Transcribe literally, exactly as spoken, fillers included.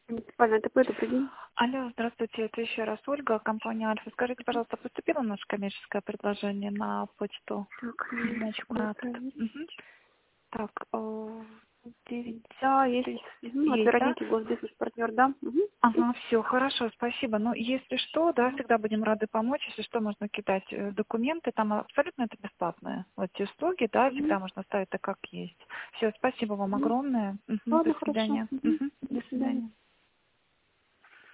Муниципальный АТП, добрый день. Алло, здравствуйте, это еще раз Ольга, компания Альфа. Скажите, пожалуйста, поступило наше коммерческое предложение на почту? Так, Значит, минуточку, надо на этот. проверить. Мгм. Так, э, девять, Да, то есть. есть Угу, от есть, да? Вероники, госбизнес-партнер, да? Угу. Ага, все, хорошо, спасибо. Ну, если что, да, всегда будем рады помочь. Если что, можно кидать э, документы, там абсолютно это бесплатные. Вот эти услуги, да, Угу. всегда можно ставить так, как есть. Все, спасибо вам Угу. огромное. Мгм, до Ладно, хорошо. свидания. Угу. Мгм, До до свидания. свидания.